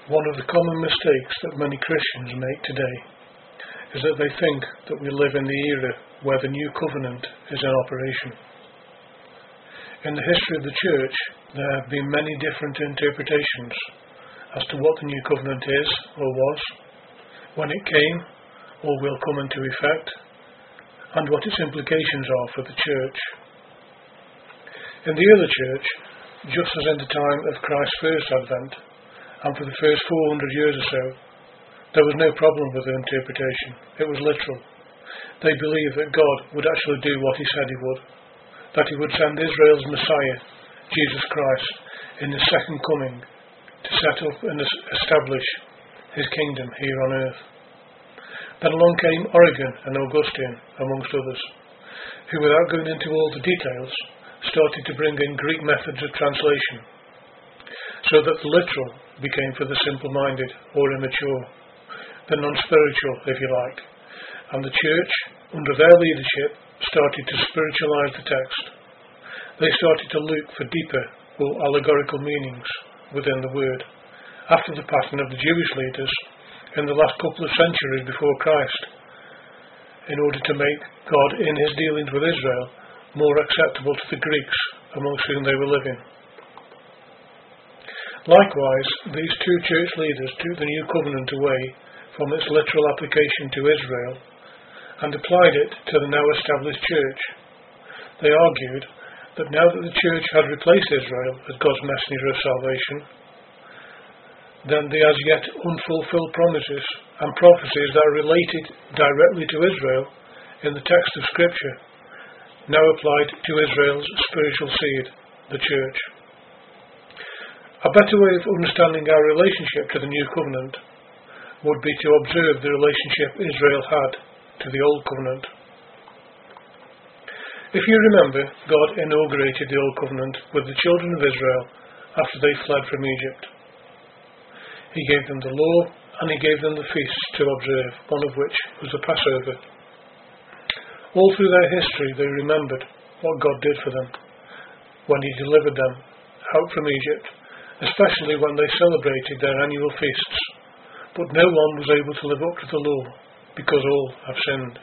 One of the common mistakes that many Christians make today is that they think that we live in the era where the new covenant is in operation. In the history of the church, there have been many different interpretations as to what the new covenant is or was, when it came or will come into effect, and what its implications are for the church. In the early church, just as in the time of Christ's first advent, and for the first 400 years or so, there was no problem with their interpretation. It was literal. They believed that God would actually do what he said he would, that he would send Israel's Messiah, Jesus Christ, in his second coming to set up and establish his kingdom here on earth. Then along came Origen and Augustine, amongst others, who, without going into all the details, started to bring in Greek methods of translation, so that the literal became for the simple-minded or immature, the non-spiritual, if you like, and the church, under their leadership, started to spiritualize the text. They started to look for deeper or allegorical meanings within the word, after the pattern of the Jewish leaders in the last couple of centuries before Christ, in order to make God, in his dealings with Israel, more acceptable to the Greeks amongst whom they were living. Likewise, these two church leaders took the new covenant away from its literal application to Israel and applied it to the now established church. They argued that now that the church had replaced Israel as God's messenger of salvation, then the as yet unfulfilled promises and prophecies that are related directly to Israel in the text of Scripture now applied to Israel's spiritual seed, the church. A better way of understanding our relationship to the new covenant would be to observe the relationship Israel had to the old covenant. If you remember, God inaugurated the old covenant with the children of Israel after they fled from Egypt. He gave them the law and he gave them the feasts to observe, one of which was the Passover. All through their history they remembered what God did for them when he delivered them out from Egypt, especially when they celebrated their annual feasts. But no one was able to live up to the law, because all have sinned.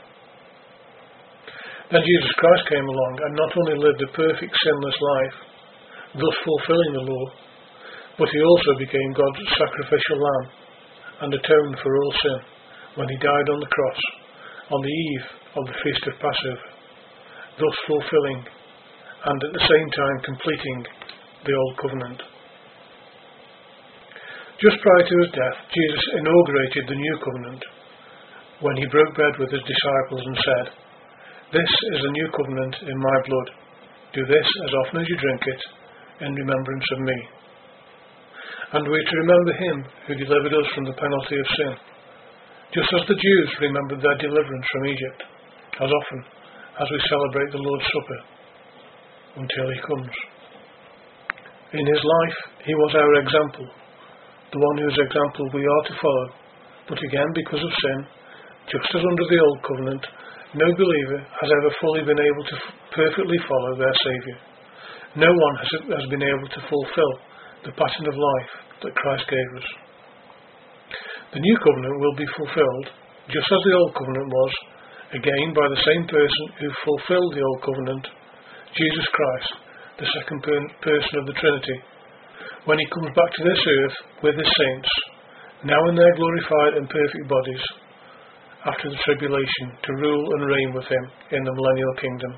Then Jesus Christ came along and not only lived a perfect sinless life, thus fulfilling the law, but he also became God's sacrificial lamb and atoned for all sin when he died on the cross on the eve of the Feast of Passover, thus fulfilling and at the same time completing the old covenant. Just prior to his death, Jesus inaugurated the new covenant when he broke bread with his disciples and said, "This is the new covenant in my blood. Do this as often as you drink it in remembrance of me." And we are to remember him who delivered us from the penalty of sin, just as the Jews remembered their deliverance from Egypt, as often as we celebrate the Lord's Supper, until he comes. In his life, he was our example, the one whose example we are to follow, but again, because of sin, just as under the old covenant, no believer has ever fully been able to perfectly follow their Saviour. No one has been able to fulfill the pattern of life that Christ gave us. The new covenant will be fulfilled, just as the old covenant was, again by the same person who fulfilled the old covenant, Jesus Christ, the second person of the Trinity, when he comes back to this earth with his saints, now in their glorified and perfect bodies, after the tribulation, to rule and reign with him in the millennial kingdom.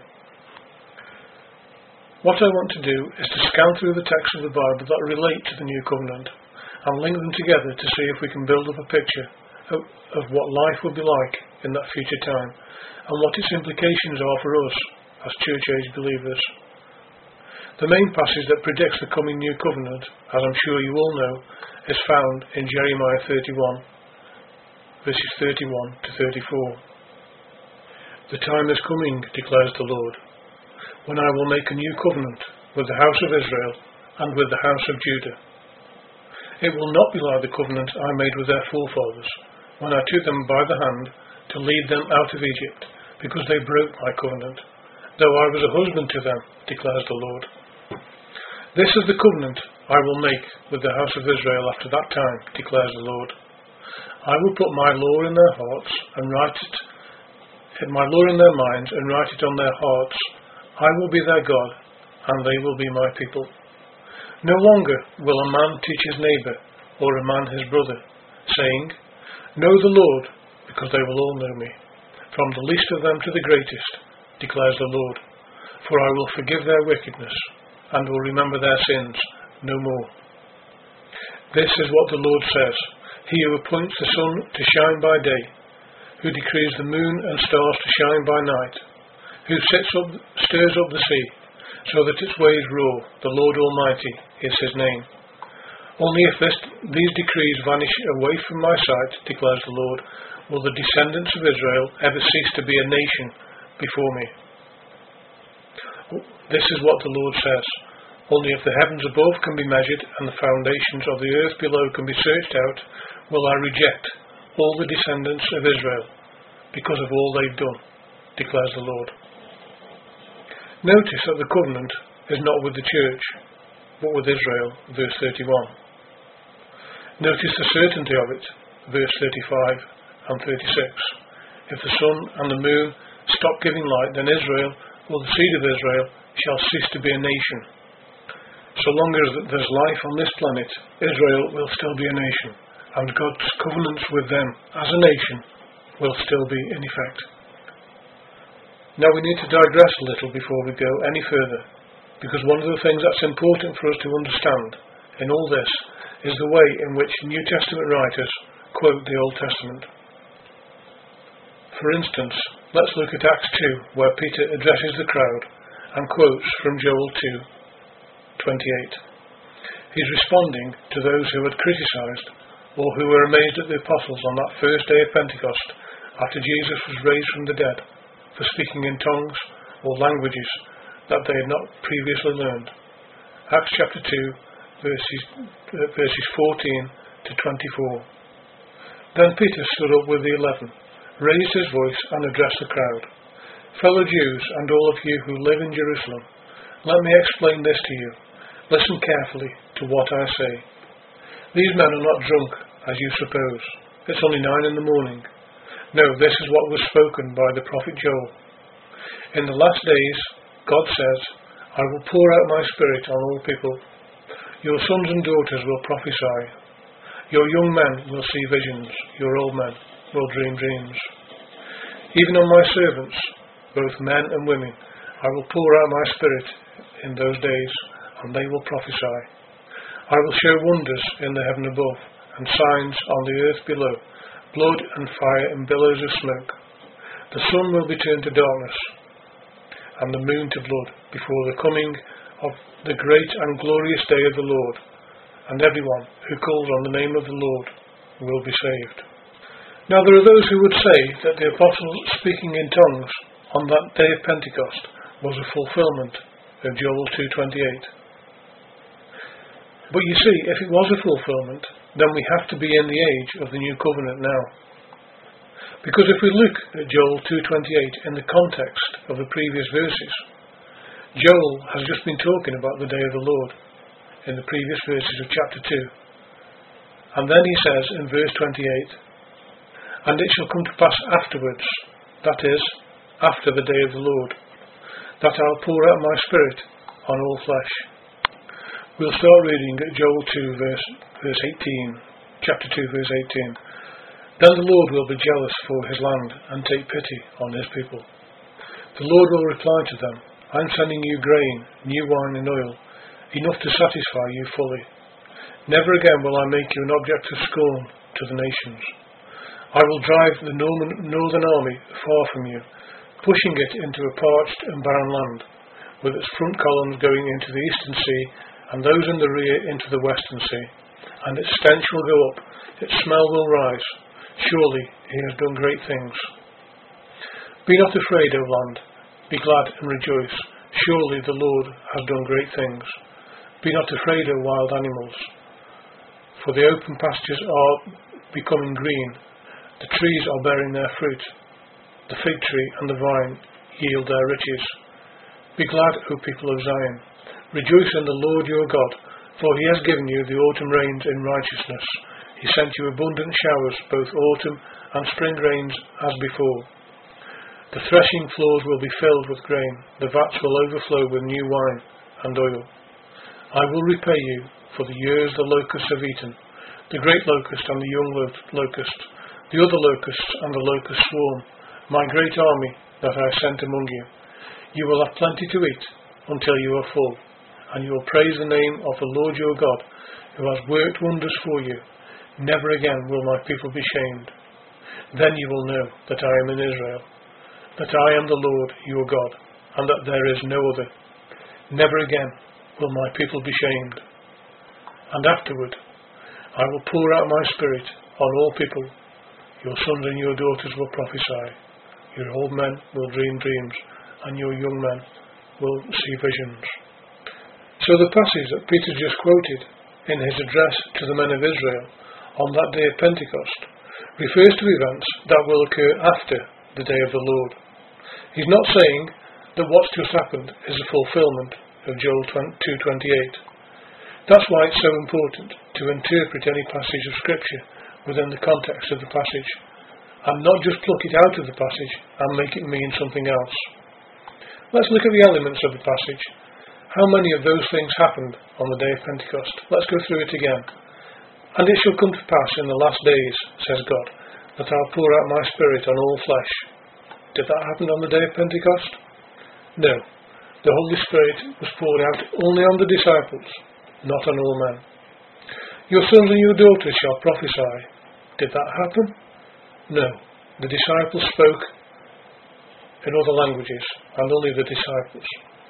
What I want to do is to scan through the texts of the Bible that relate to the new covenant and link them together to see if we can build up a picture of what life will be like in that future time and what its implications are for us as church age believers. The main passage that predicts the coming new covenant, as I'm sure you all know, is found in Jeremiah 31, verses 31 to 34. "The time is coming, declares the Lord, when I will make a new covenant with the house of Israel and with the house of Judah. It will not be like the covenant I made with their forefathers, when I took them by the hand to lead them out of Egypt, because they broke my covenant, though I was a husband to them, declares the Lord. This is the covenant I will make with the house of Israel after that time, declares the Lord. I will put my law in their hearts and write it, my law in their minds and write it on their hearts. I will be their God, and they will be my people. No longer will a man teach his neighbour, or a man his brother, saying, Know the Lord, because they will all know me, from the least of them to the greatest, declares the Lord. For I will forgive their wickedness, and will remember their sins no more. This is what the Lord says, He who appoints the sun to shine by day, who decrees the moon and stars to shine by night, who stirs up the sea, so that its waves roar. The Lord Almighty is His name. Only if these decrees vanish away from my sight, declares the Lord, will the descendants of Israel ever cease to be a nation before me. This is what the Lord says. Only if the heavens above can be measured and the foundations of the earth below can be searched out, will I reject all the descendants of Israel because of all they've done, declares the Lord. Notice that the covenant is not with the church, but with Israel, verse 31. Notice the certainty of it, verse 35 and 36. If the sun and the moon stop giving light, then Israel, or the seed of Israel, shall cease to be a nation. So long as there's life on this planet, Israel will still be a nation, and God's covenants with them as a nation will still be in effect. Now we need to digress a little before we go any further, because one of the things that's important for us to understand in all this is the way in which New Testament writers quote the Old Testament. For instance, let's look at Acts 2, where Peter addresses the crowd and quotes from Joel 2:28. He's responding to those who had criticised or who were amazed at the apostles on that first day of Pentecost after Jesus was raised from the dead, for speaking in tongues or languages that they had not previously learned. Acts chapter 2, verses 14 to 24. Then Peter stood up with the 11, raised his voice and addressed the crowd. Fellow Jews and all of you who live in Jerusalem, let me explain this to you. Listen carefully to what I say. These men are not drunk, as you suppose. It's only 9 a.m. No, this is what was spoken by the prophet Joel. In the last days, God says, I will pour out my spirit on all people. Your sons and daughters will prophesy. Your young men will see visions. Your old men will dream dreams. Even on my servants, both men and women, I will pour out my spirit in those days, and they will prophesy. I will show wonders in the heaven above, and signs on the earth below, blood and fire and billows of smoke. The sun will be turned to darkness, and the moon to blood, before the coming of the great and glorious day of the Lord, and everyone who calls on the name of the Lord will be saved. Now there are those who would say that the apostles speaking in tongues on that day of Pentecost was a fulfillment of Joel 2:28. But you see, if it was a fulfillment, then we have to be in the age of the new covenant now. Because if we look at Joel 2:28 in the context of the previous verses, Joel has just been talking about the day of the Lord in the previous verses of chapter 2. And then he says in verse 28, And it shall come to pass afterwards, that is, after the day of the Lord, that I'll pour out my spirit on all flesh. We'll start reading at Joel 2 verse 18, chapter 2 verse 18. Then the Lord will be jealous for his land and take pity on his people. The Lord will reply to them, I'm sending you grain, new wine and oil, enough to satisfy you fully. Never again will I make you an object of scorn to the nations. I will drive the northern army far from you, pushing it into a parched and barren land, with its front columns going into the eastern sea, and those in the rear into the western sea. And its stench will go up, its smell will rise. Surely he has done great things. Be not afraid, O land, be glad and rejoice. Surely the Lord has done great things. Be not afraid, O wild animals, for the open pastures are becoming green, the trees are bearing their fruit, the fig tree and the vine yield their riches. Be glad, O people of Zion, rejoice in the Lord your God, For he has given you the autumn rains in righteousness. He sent you abundant showers, both autumn and spring rains as before. The threshing floors will be filled with grain. The vats will overflow with new wine and oil. I will repay you for the years the locusts have eaten, the great locust and the young locust, the other locusts and the locust swarm, my great army that I sent among you. You will have plenty to eat until you are full, and you will praise the name of the Lord your God, who has worked wonders for you. Never again will my people be shamed. Then you will know that I am in Israel, that I am the Lord your God, and that there is no other. Never again will my people be shamed. And afterward I will pour out my spirit on all people. Your sons and your daughters will prophesy. Your old men will dream dreams, and your young men will see visions. So the passage that Peter just quoted in his address to the men of Israel on that day of Pentecost refers to events that will occur after the day of the Lord. He's not saying that what's just happened is a fulfillment of Joel 2:28. That's why it's so important to interpret any passage of Scripture within the context of the passage, and not just pluck it out of the passage and make it mean something else. Let's look at the elements of the passage. How many of those things happened on the day of Pentecost? Let's go through it again. And it shall come to pass in the last days, says God, that I'll pour out my spirit on all flesh. Did that happen on the day of Pentecost? No. The Holy Spirit was poured out only on the disciples, not on all men. Your sons and your daughters shall prophesy. Did that happen? No. The disciples spoke in other languages, and only the disciples.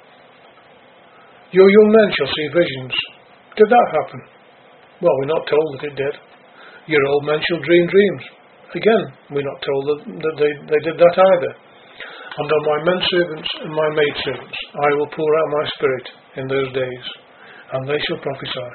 Your young men shall see visions. Did that happen? Well, we're not told that it did. Your old men shall dream dreams. Again, we're not told that they did that either. And on my men servants and my maidservants I will pour out my spirit in those days, and they shall prophesy.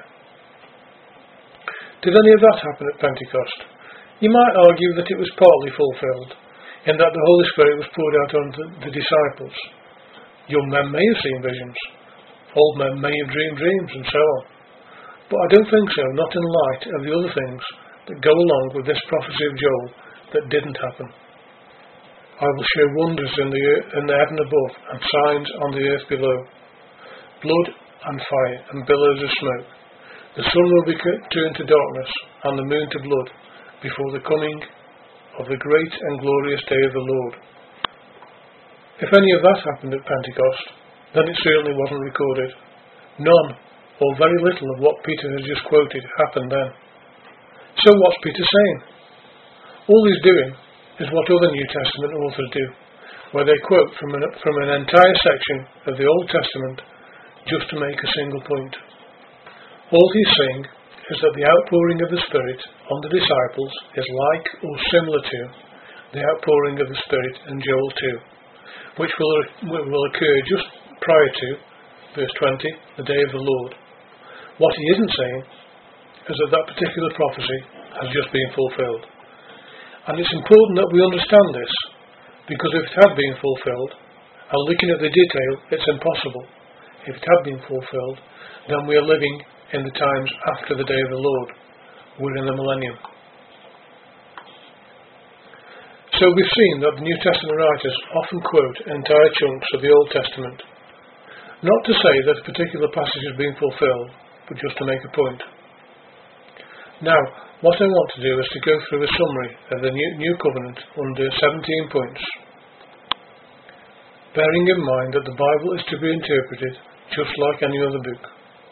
Did any of that happen at Pentecost? You might argue that it was partly fulfilled, in that the Holy Spirit was poured out on the disciples. Young men may have seen visions. Old men may have dreamed dreams, and so on. But I don't think so, not in light of the other things that go along with this prophecy of Joel that didn't happen. I will show wonders in the heaven above, and signs on the earth below, blood and fire and billows of smoke. The sun will be turned to darkness, and the moon to blood, before the coming of the great and glorious day of the Lord. If any of that happened at Pentecost, then it certainly wasn't recorded. None, or very little, of what Peter has just quoted happened then. So what's Peter saying? All he's doing is what other New Testament authors do, where they quote from an entire section of the Old Testament just to make a single point. All he's saying is that the outpouring of the Spirit on the disciples is like or similar to the outpouring of the Spirit in Joel 2, which will occur just prior to, verse 20, the day of the Lord. What he isn't saying is that that particular prophecy has just been fulfilled. And it's important that we understand this, because if it had been fulfilled, and looking at the detail, it's impossible. If it had been fulfilled, then we are living in the times after the day of the Lord. We're in the millennium. So we've seen that the New Testament writers often quote entire chunks of the Old Testament, not to say that a particular passage has been fulfilled, but just to make a point. Now, what I want to do is to go through a summary of the New Covenant under 17 points, bearing in mind that the Bible is to be interpreted just like any other book.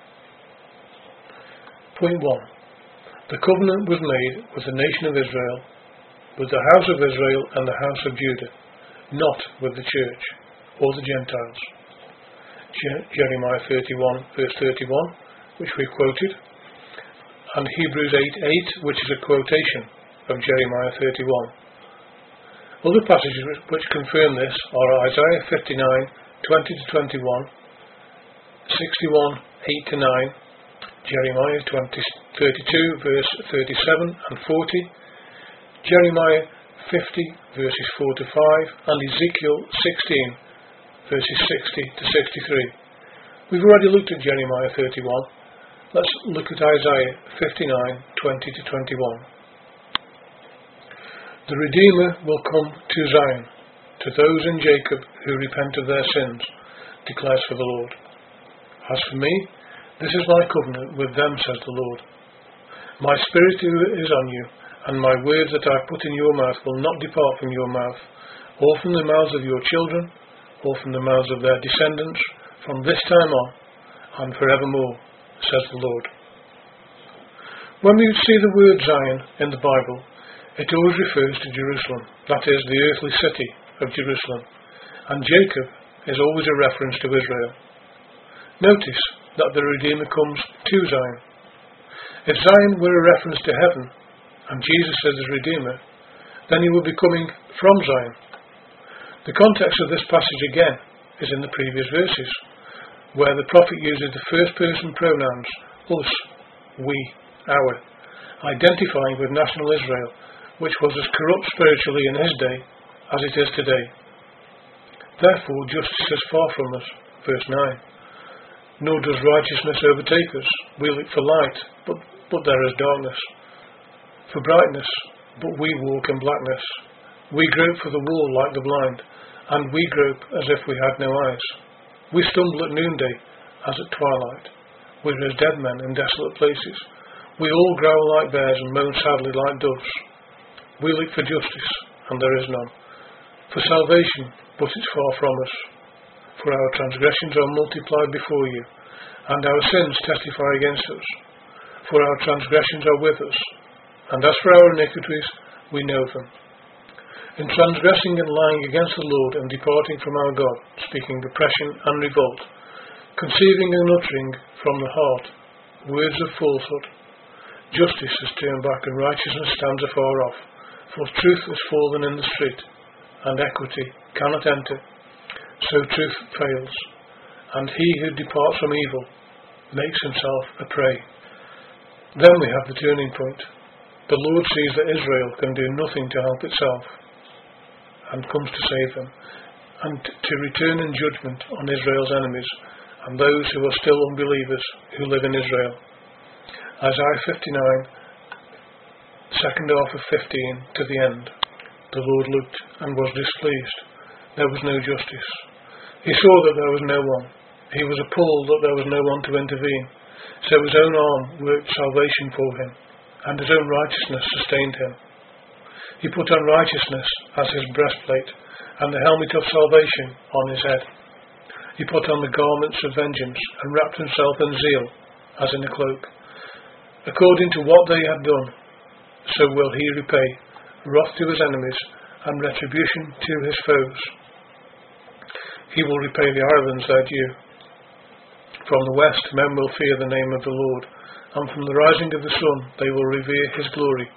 Point 1. The covenant was made with the nation of Israel, with the house of Israel and the house of Judah, not with the church or the Gentiles. Jeremiah 31 verse 31, which we quoted, and Hebrews 8:8, which is a quotation of Jeremiah 31. Other passages which confirm this are Isaiah 59:20-21, 61:8-9, Jeremiah 32 verse 37 and 40, Jeremiah 50 verses 4-5, and Ezekiel 16 verses 60-63. We've already looked at Jeremiah 31, Let's look at Isaiah 59:20 to 21. The Redeemer will come to Zion, to those in Jacob who repent of their sins, declares the Lord. As for me, this is my covenant with them, says the Lord. My spirit is on you, and my words that I put in your mouth will not depart from your mouth, or from the mouths of your children, or from the mouths of their descendants, from this time on, and forevermore, says the Lord. When we see the word Zion in the Bible, it always refers to Jerusalem, that is, the earthly city of Jerusalem, and Jacob is always a reference to Israel. Notice that the Redeemer comes to Zion. If Zion were a reference to heaven, and Jesus is the Redeemer, then he would be coming from Zion. The context of this passage again is in the previous verses, where the prophet uses the first person pronouns, us, we, our, identifying with national Israel, which was as corrupt spiritually in his day as it is today. Therefore justice is far from us, verse 9. Nor does righteousness overtake us. We look for light, but there is darkness. For brightness, but we walk in blackness. We grope for the wall like the blind, and we grope as if we had no eyes. We stumble at noonday, as at twilight. We are as dead men in desolate places. We all growl like bears and moan sadly like doves. We look for justice, and there is none. For salvation, but it's far from us. For our transgressions are multiplied before you, and our sins testify against us. For our transgressions are with us, and as for our iniquities, we know them. In transgressing and lying against the Lord and departing from our God, speaking oppression and revolt, conceiving and uttering from the heart words of falsehood, justice is turned back and righteousness stands afar off, for truth has fallen in the street, and equity cannot enter, so truth fails, and he who departs from evil makes himself a prey. Then we have the turning point. The Lord sees that Israel can do nothing to help itself, and comes to save them, and to return in judgment on Israel's enemies, and those who are still unbelievers who live in Israel. Isaiah 59, second half of 15 to the end. The Lord looked and was displeased. There was no justice. He saw that there was no one. He was appalled that there was no one to intervene. So his own arm worked salvation for him, and his own righteousness sustained him. He put on righteousness as his breastplate, and the helmet of salvation on his head. He put on the garments of vengeance, and wrapped himself in zeal, as in a cloak. According to what they had done, so will he repay, wrath to his enemies, and retribution to his foes. He will repay the islands their due. From the west men will fear the name of the Lord, and from the rising of the sun they will revere his glory.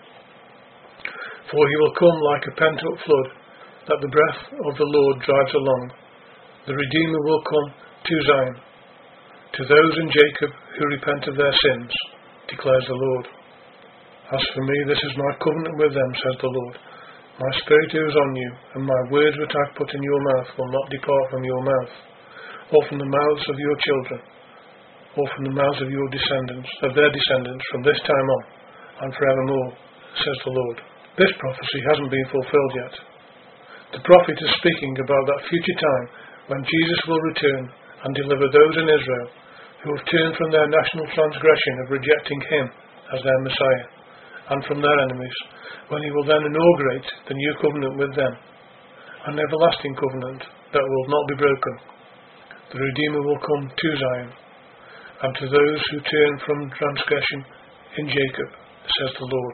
For he will come like a pent-up flood, that the breath of the Lord drives along. The Redeemer will come to Zion, to those in Jacob who repent of their sins, declares the Lord. As for me, this is my covenant with them, says the Lord. My spirit is on you, and my words which I have put in your mouth will not depart from your mouth, or from the mouths of your children, or from the mouths of your descendants, of their descendants, from this time on, and forevermore, says the Lord. This prophecy hasn't been fulfilled yet. The prophet is speaking about that future time when Jesus will return and deliver those in Israel who have turned from their national transgression of rejecting him as their Messiah, and from their enemies, when he will then inaugurate the new covenant with them, an everlasting covenant that will not be broken. The Redeemer will come to Zion, and to those who turn from transgression in Jacob, says the Lord.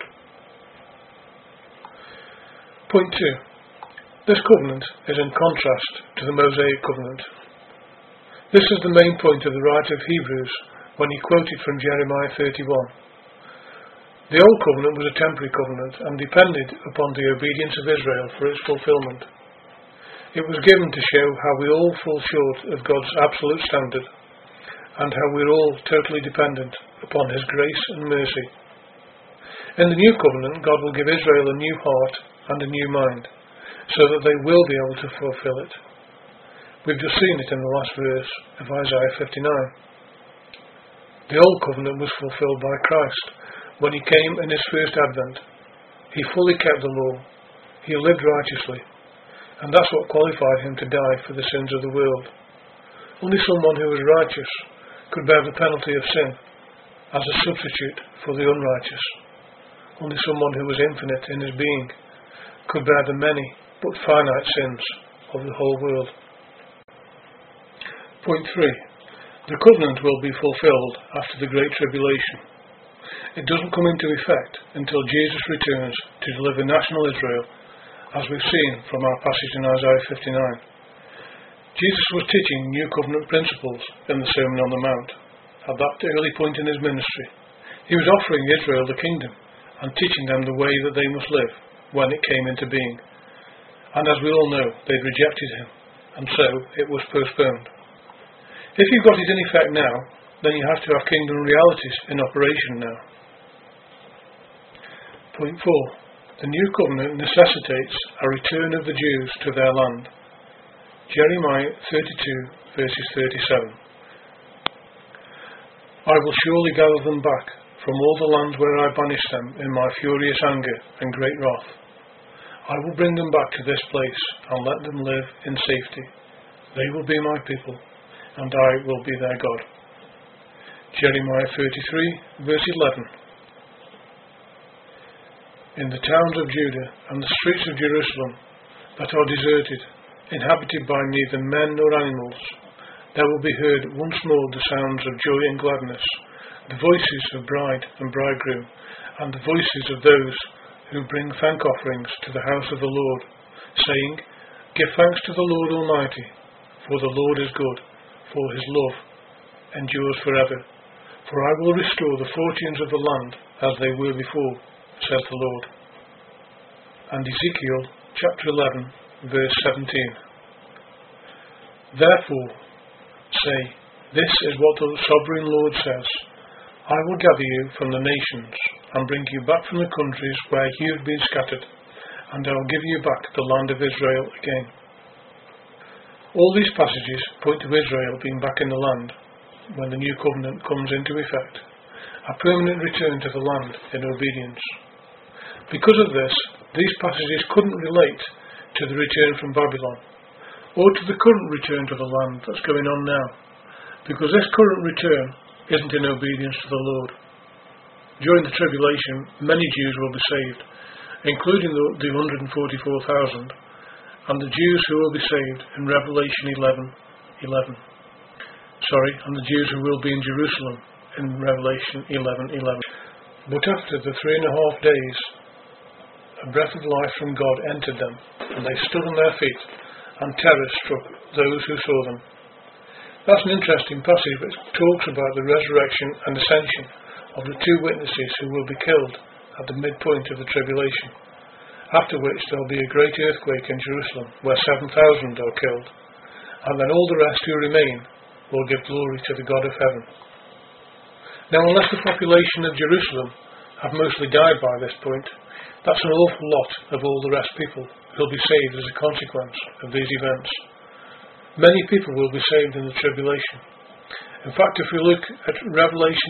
Point 2. This covenant is in contrast to the Mosaic covenant. This is the main point of the writer of Hebrews when he quoted from Jeremiah 31. The Old Covenant was a temporary covenant and depended upon the obedience of Israel for its fulfillment. It was given to show how we all fall short of God's absolute standard, and how we are all totally dependent upon his grace and mercy. In the New Covenant, God will give Israel a new heart and a new mind, so that they will be able to fulfill it. We've just seen it in the last verse of Isaiah 59. The old covenant was fulfilled by Christ when he came in his first advent. He fully kept the law. He lived righteously, and that's what qualified him to die for the sins of the world. Only someone who was righteous could bear the penalty of sin as a substitute for the unrighteous. Only someone who was infinite in his being could bear the many but finite sins of the whole world. Point 3. The covenant will be fulfilled after the Great Tribulation. It doesn't come into effect until Jesus returns to deliver national Israel, as we've seen from our passage in Isaiah 59. Jesus was teaching new covenant principles in the Sermon on the Mount at that early point in his ministry. He was offering Israel the kingdom and teaching them the way that they must live when it came into being. And as we all know, they'd rejected him, and so it was postponed. If you've got it in effect now, then you have to have kingdom realities in operation now. Point 4. The new covenant necessitates a return of the Jews to their land. Jeremiah 32 verses 37. I will surely gather them back from all the lands where I banished them in my furious anger and great wrath. I will bring them back to this place and let them live in safety. They will be my people, and I will be their God. Jeremiah 33 verse 11. In the towns of Judah and the streets of Jerusalem that are deserted, inhabited by neither men nor animals, there will be heard once more the sounds of joy and gladness, the voices of bride and bridegroom, and the voices of those who bring thank offerings to the house of the Lord, saying, Give thanks to the Lord Almighty, for the Lord is good, for his love endures forever. For I will restore the fortunes of the land as they were before, says the Lord. And Ezekiel chapter 11 verse 17. Therefore say, This is what the sovereign Lord says, I will gather you from the nations and bring you back from the countries where you have been scattered, and I will give you back the land of Israel again. All these passages point to Israel being back in the land when the new covenant comes into effect, a permanent return to the land in obedience. Because of this, these passages couldn't relate to the return from Babylon, or to the current return to the land that's going on now, because this current return isn't in obedience to the Lord. During the tribulation, many Jews will be saved, including the 144,000, and the Jews who will be saved in Revelation 11:11. And the Jews who will be in Jerusalem in Revelation 11:11. But after the 3.5 days, a breath of life from God entered them, and they stood on their feet, and terror struck those who saw them. That's an interesting passage which talks about the resurrection and ascension of the two witnesses who will be killed at the midpoint of the tribulation, after which there will be a great earthquake in Jerusalem where 7,000 are killed, and then all the rest who remain will give glory to the God of heaven. Now, unless the population of Jerusalem have mostly died by this point, that's an awful lot of all the rest people who will be saved as a consequence of these events. Many people will be saved in the tribulation. In fact, if we look at Revelation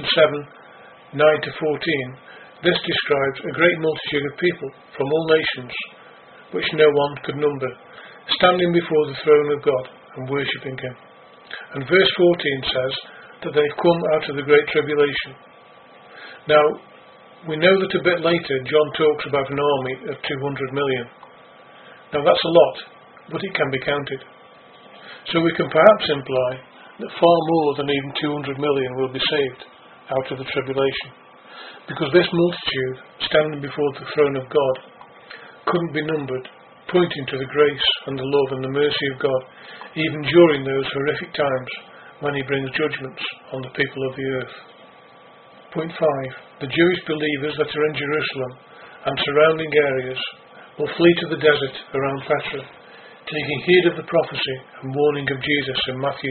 7:9-14, this describes a great multitude of people from all nations, which no one could number, standing before the throne of God and worshipping him. And verse 14 says that they've come out of the great tribulation. Now, we know that a bit later John talks about an army of 200 million. Now that's a lot, but it can be counted. So we can perhaps imply that far more than even 200 million will be saved out of the tribulation, because this multitude standing before the throne of God couldn't be numbered, pointing to the grace and the love and the mercy of God, even during those horrific times when he brings judgments on the people of the earth. Point 5. The Jewish believers that are in Jerusalem and surrounding areas will flee to the desert around Petra, taking heed of the prophecy and warning of Jesus in Matthew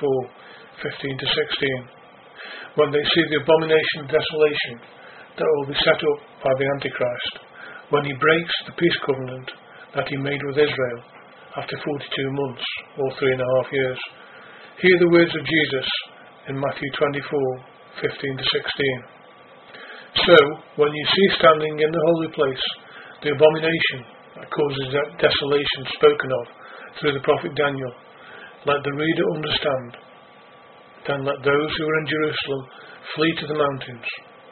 24:15-16, when they see the abomination of desolation that will be set up by the Antichrist, when he breaks the peace covenant that he made with Israel after 42 months, or 3.5 years. Hear the words of Jesus in Matthew 15 to 16. So, when you see standing in the holy place the abomination that causes desolation spoken of through the prophet Daniel, let the reader understand. Then let those who are in Jerusalem flee to the mountains.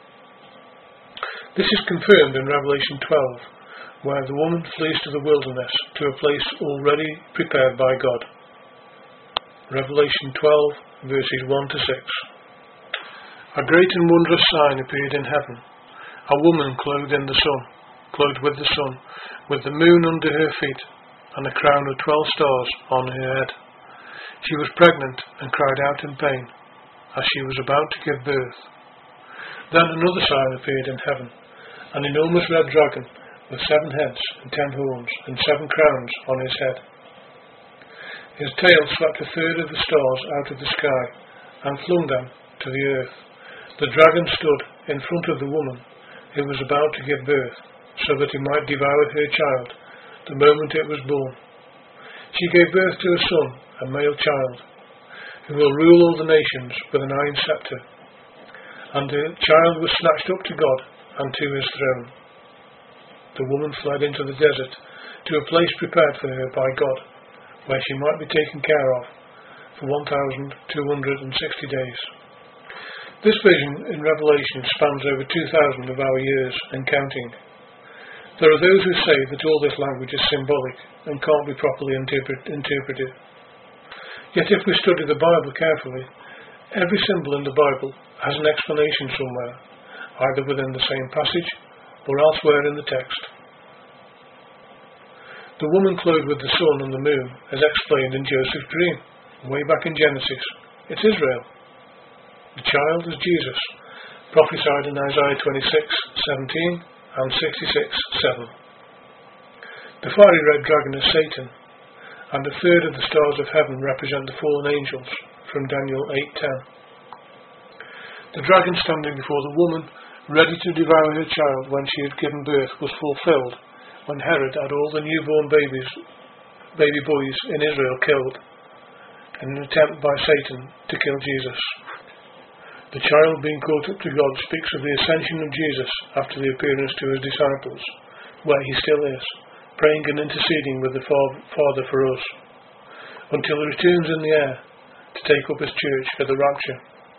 This is confirmed in Revelation 12, where the woman flees to the wilderness, to a place already prepared by God. Revelation 12, verses 1 to 6. A great and wondrous sign appeared in heaven, a woman clothed with the sun, with the moon under her feet, and a crown of 12 stars on her head. She was pregnant and cried out in pain, as she was about to give birth. Then another sign appeared in heaven, an enormous red dragon, with 7 heads and 10 horns, and 7 crowns on his head. His tail swept a third of the stars out of the sky, and flung them to the earth. The dragon stood in front of the woman who was about to give birth, so that he might devour her child the moment it was born. She gave birth to a son, a male child, who will rule all the nations with an iron scepter. And the child was snatched up to God and to his throne. The woman fled into the desert, to a place prepared for her by God, where she might be taken care of for 1,260 days. This vision in Revelation spans over 2,000 of our years and counting. There are those who say that all this language is symbolic and can't be properly interpreted. Yet if we study the Bible carefully, every symbol in the Bible has an explanation somewhere, either within the same passage or elsewhere in the text. The woman clothed with the sun and the moon is explained in Joseph's dream, way back in Genesis. It's Israel. The child is Jesus, prophesied in Isaiah 26:17 and 66:7. The fiery red dragon is Satan, and a third of the stars of heaven represent the fallen angels, from Daniel 8:10. The dragon standing before the woman, ready to devour her child when she had given birth, was fulfilled when Herod had all the newborn baby boys in Israel killed, in an attempt by Satan to kill Jesus. The child being caught up to God speaks of the ascension of Jesus after the appearance to his disciples, where he still is, praying and interceding with the Father for us, until he returns in the air to take up his church at the rapture.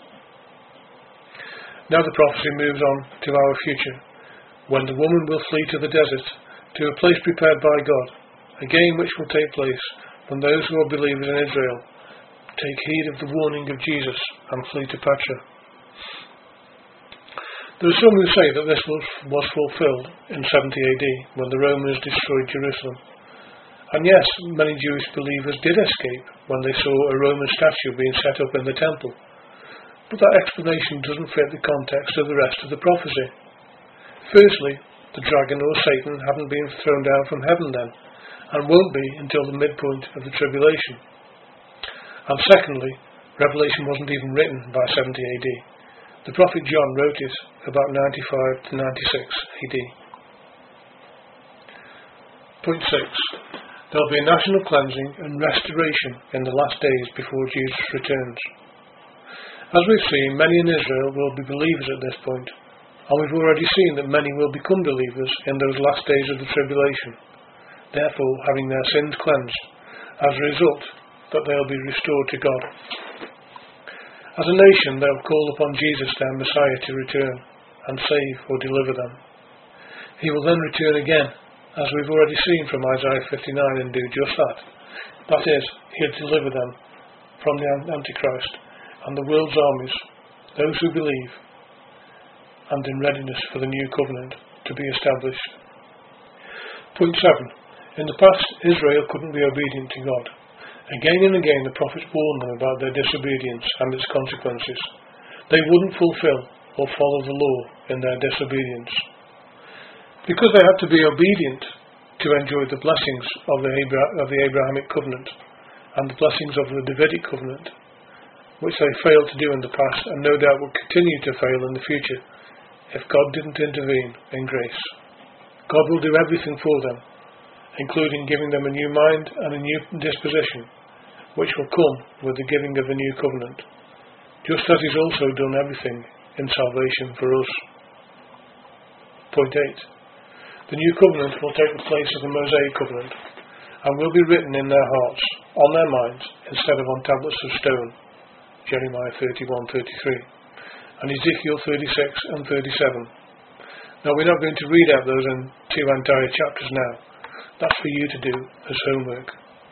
Now the prophecy moves on to our future, when the woman will flee to the desert, to a place prepared by God, a game which will take place when those who are believers in Israel take heed of the warning of Jesus and flee to Petra. There are some who say that this was fulfilled in 70 AD when the Romans destroyed Jerusalem. And yes, many Jewish believers did escape when they saw a Roman statue being set up in the temple. But that explanation doesn't fit the context of the rest of the prophecy. Firstly, the dragon or Satan hadn't been thrown down from heaven then, and won't be until the midpoint of the tribulation. And secondly, Revelation wasn't even written by 70 AD. The prophet John wrote it about 95 to 96 AD. Point 6. There will be a national cleansing and restoration in the last days before Jesus returns. As we've seen, many in Israel will be believers at this point, and we've already seen that many will become believers in those last days of the tribulation, therefore having their sins cleansed, as a result that they'll be restored to God. As a nation, they'll call upon Jesus, their Messiah, to return and save or deliver them. He will then return again, as we've already seen from Isaiah 59, and do just that. That is, he'll deliver them from the Antichrist and the world's armies, those who believe, and in readiness for the new covenant to be established. Point 7. In the past, Israel couldn't be obedient to God. Again and again the prophets warned them about their disobedience and its consequences. They wouldn't fulfill or follow the law in their disobedience. Because they had to be obedient to enjoy the blessings of the Abrahamic covenant and the blessings of the Davidic covenant, which they failed to do in the past and no doubt will continue to fail in the future if God didn't intervene in grace. God will do everything for them, including giving them a new mind and a new disposition, which will come with the giving of the new covenant, just as he's also done everything in salvation for us. Point 8. The new covenant will take the place of the Mosaic covenant and will be written in their hearts, on their minds, instead of on tablets of stone. Jeremiah 31:33 and Ezekiel 36 and 37. Now we're not going to read out those in 2 entire chapters now. That's for you to do as homework.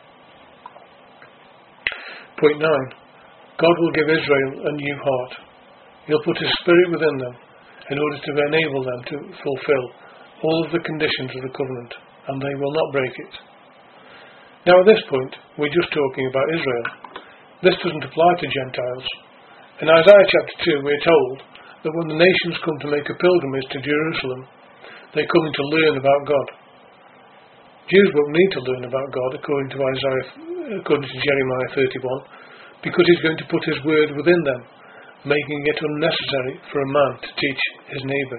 Point 9. God will give Israel a new heart. He'll put His Spirit within them in order to enable them to fulfill all of the conditions of the covenant, and they will not break it. Now at this point, we're just talking about Israel. This doesn't apply to Gentiles. In Isaiah chapter 2, we're told that when the nations come to make a pilgrimage to Jerusalem, they're coming to learn about God. Jews won't need to learn about God according to Jeremiah 31, because He's going to put His word within them, making it unnecessary for a man to teach his neighbour.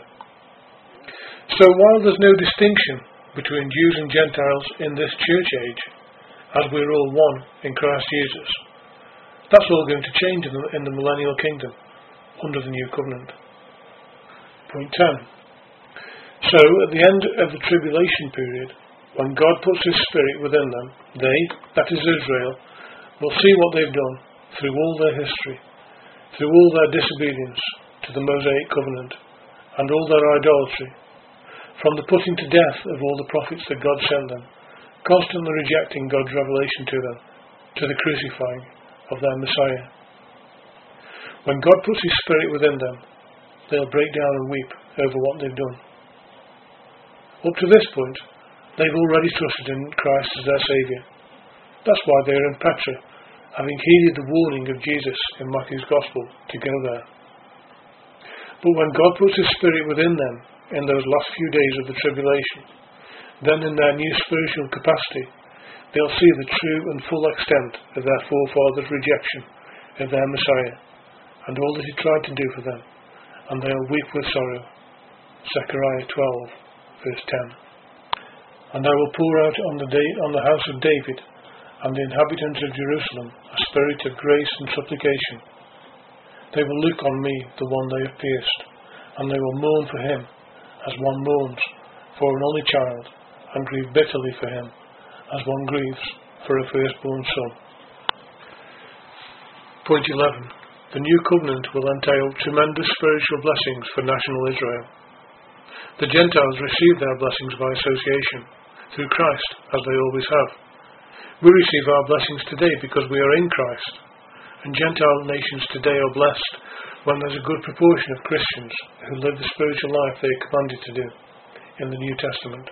So while there's no distinction between Jews and Gentiles in this church age, as we're all one in Christ Jesus, that's all going to change in the millennial kingdom under the new covenant. Point 10. So at the end of the tribulation period, when God puts His Spirit within them, they, that is Israel, will see what they've done through all their history, through all their disobedience to the Mosaic covenant and all their idolatry, from the putting to death of all the prophets that God sent them, constantly rejecting God's revelation to them, to the crucifying of their Messiah. When God puts His Spirit within them, they'll break down and weep over what they've done. Up to this point, they've already trusted in Christ as their Saviour. That's why they're in Petra, having heeded the warning of Jesus in Matthew's Gospel to go there. But when God puts His Spirit within them in those last few days of the tribulation, then in their new spiritual capacity, they'll see the true and full extent of their forefathers' rejection of their Messiah and all that He tried to do for them, and they'll weep with sorrow. Zechariah 12, verse 10. And I will pour out on the house of David and the inhabitants of Jerusalem a spirit of grace and supplication. They will look on me, the one they have pierced, and they will mourn for him as one mourns for an only child, and grieve bitterly for him as one grieves for a firstborn son. Point 11. The new covenant will entail tremendous spiritual blessings for national Israel. The Gentiles receive their blessings by association, through Christ, as they always have. We receive our blessings today because we are in Christ, and Gentile nations today are blessed when there's a good proportion of Christians who live the spiritual life they are commanded to do in the New Testament.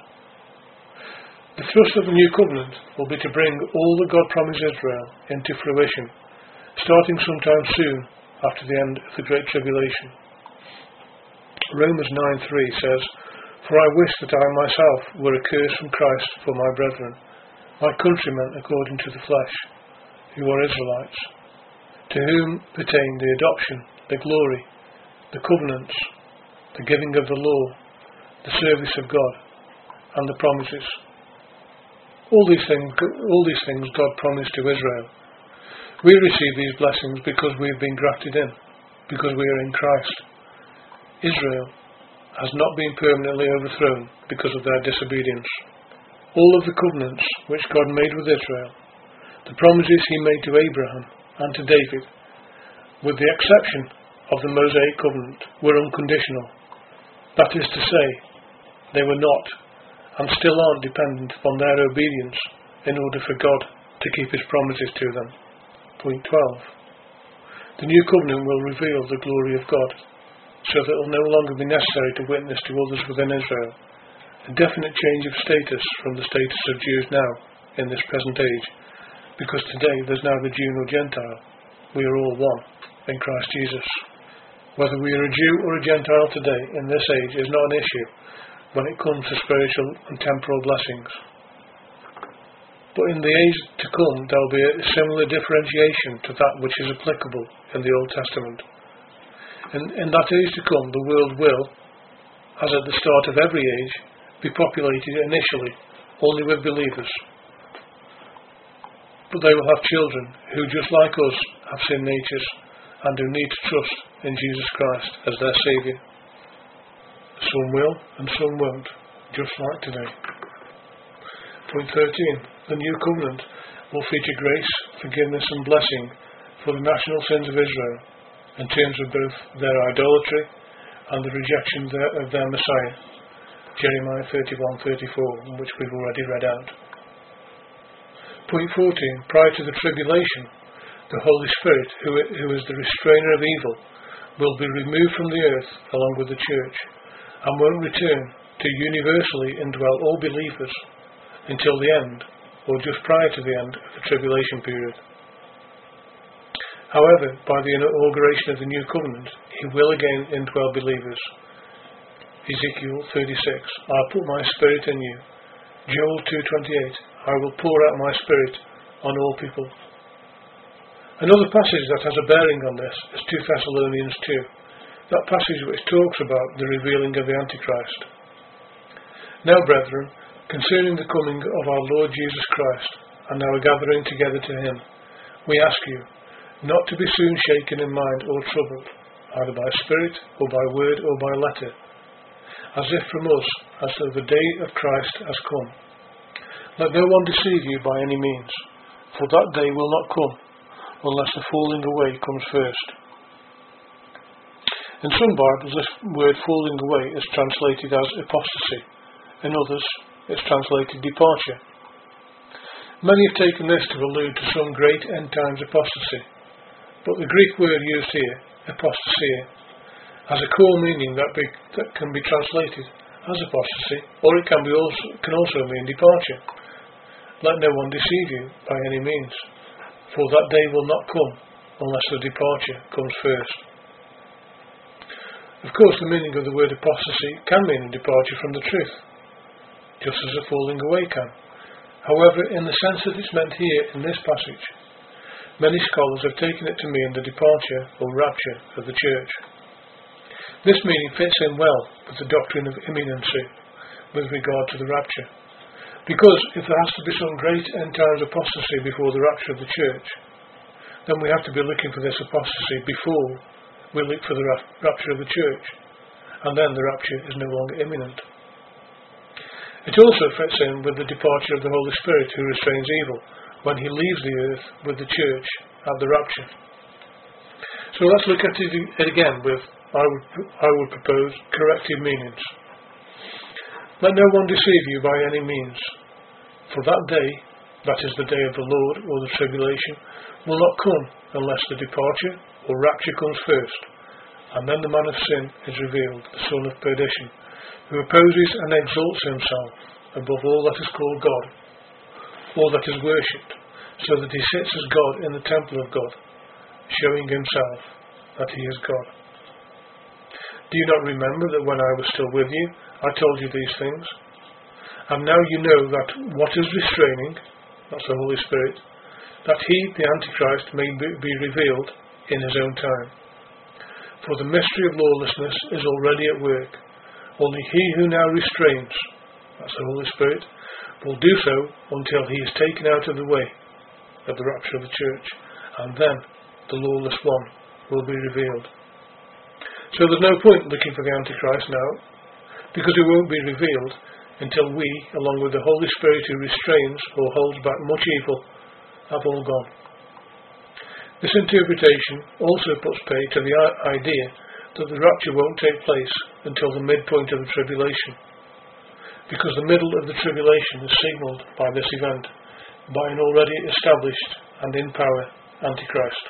The thrust of the new covenant will be to bring all that God promised Israel into fruition, starting sometime soon after the end of the Great Tribulation. Romans 9:3 says, "For I wish that I myself were accursed from Christ for my brethren, my countrymen according to the flesh, who are Israelites, to whom pertain the adoption, the glory, the covenants, the giving of the law, the service of God, and the promises." All these things God promised to Israel. We receive these blessings because we have been grafted in, because we are in Christ. Israel has not been permanently overthrown because of their disobedience. All of the covenants which God made with Israel, the promises He made to Abraham and to David, with the exception of the Mosaic covenant, were unconditional. That is to say, they were not and still aren't dependent upon their obedience in order for God to keep His promises to them. Point 12. The new covenant will reveal the glory of God, so that it will no longer be necessary to witness to others within Israel. A definite change of status from the status of Jews now, in this present age, because today there's neither Jew nor Gentile. We are all one in Christ Jesus. Whether we are a Jew or a Gentile today in this age is not an issue when it comes to spiritual and temporal blessings. But in the age to come there will be a similar differentiation to that which is applicable in the Old Testament. In that age to come, the world will, as at the start of every age, be populated initially only with believers. But they will have children who, just like us, have sin natures and who need to trust in Jesus Christ as their Saviour. Some will and some won't, just like today. Point 13. The New Covenant will feature grace, forgiveness and blessing for the national sins of Israel in terms of both their idolatry and the rejection of their Messiah. Jeremiah 31:34, which we've already read out. Point 14. Prior to the tribulation, the Holy Spirit, who is the restrainer of evil, will be removed from the earth along with the church and won't return to universally indwell all believers until the end, or just prior to the end of the tribulation period. However, by the inauguration of the New Covenant, he will again indwell believers. Ezekiel 36, I put my spirit in you. Joel 2:28, I will pour out my spirit on all people. Another passage that has a bearing on this is 2 Thessalonians 2, that passage which talks about the revealing of the Antichrist. Now, brethren, concerning the coming of our Lord Jesus Christ and our gathering together to him, we ask you not to be soon shaken in mind or troubled, either by spirit or by word or by letter, as if from us, as though the day of Christ has come. Let no one deceive you by any means, for that day will not come unless the falling away comes first. In some Bibles, this word falling away is translated as apostasy. In others, it's translated departure. Many have taken this to allude to some great end times apostasy, but the Greek word used here, apostasia, has a core meaning that can be translated as apostasy, or it can also mean departure. Let no one deceive you by any means, for that day will not come unless the departure comes first. Of course, the meaning of the word apostasy can mean a departure from the truth, just as a falling away can. However, in the sense that it's meant here in this passage, many scholars have taken it to mean the departure or rapture of the church. This meaning fits in well with the doctrine of imminency with regard to the rapture, because if there has to be some great end times apostasy before the rapture of the church, then we have to be looking for this apostasy before we look for the rapture of the church, and then the rapture is no longer imminent. It also fits in with the departure of the Holy Spirit who restrains evil when he leaves the earth with the church at the rapture. So let's look at it again with, I would propose, corrective meanings. Let no one deceive you by any means, for that day, that is the day of the Lord or the tribulation, will not come unless the departure or rapture comes first, and then the man of sin is revealed, the son of perdition, who opposes and exalts himself above all that is called God, all that is worshipped, so that he sits as God in the temple of God, showing himself that he is God. Do you not remember that when I was still with you, I told you these things? And now you know that what is restraining, that's the Holy Spirit, that he, the Antichrist, may be revealed in his own time. For the mystery of lawlessness is already at work. Only he who now restrains, that's the Holy Spirit, will do so until he is taken out of the way at the rapture of the church, and then the lawless one will be revealed. So there's no point looking for the Antichrist now, because he won't be revealed until we, along with the Holy Spirit who restrains or holds back much evil, have all gone. This interpretation also puts pay to the idea that the rapture won't take place until the midpoint of the tribulation, because the middle of the tribulation is signalled by this event, by an already established and in power Antichrist.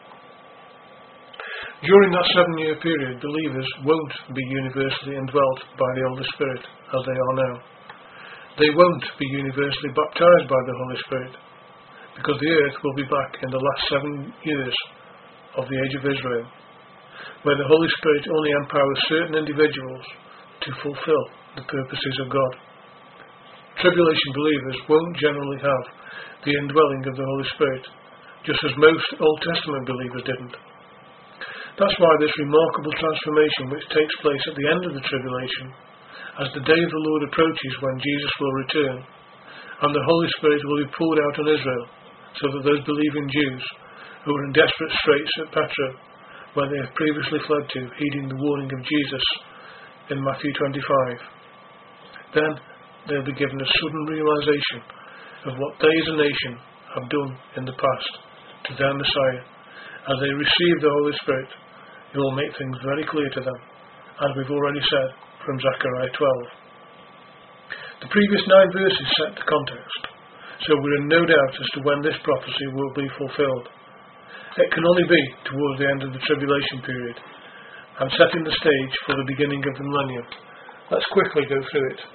During that 7-year period, believers won't be universally indwelt by the Holy Spirit as they are now. They won't be universally baptized by the Holy Spirit, because the earth will be back in the last 7 years of the age of Israel, where the Holy Spirit only empowers certain individuals to fulfill the purposes of God. Tribulation believers won't generally have the indwelling of the Holy Spirit, just as most Old Testament believers didn't. That's why this remarkable transformation which takes place at the end of the tribulation, as the day of the Lord approaches when Jesus will return, and the Holy Spirit will be poured out on Israel, so that those believing Jews who were in desperate straits at Petra where they have previously fled to, heeding the warning of Jesus in Matthew 25. Then they'll be given a sudden realization of what they as a nation have done in the past to their Messiah. As they receive the Holy Spirit, He will make things very clear to them, as we've already said from Zechariah 12. The previous 9 verses set the context, so we're in no doubt as to when this prophecy will be fulfilled. It can only be towards the end of the tribulation period, and setting the stage for the beginning of the millennium. Let's quickly go through it.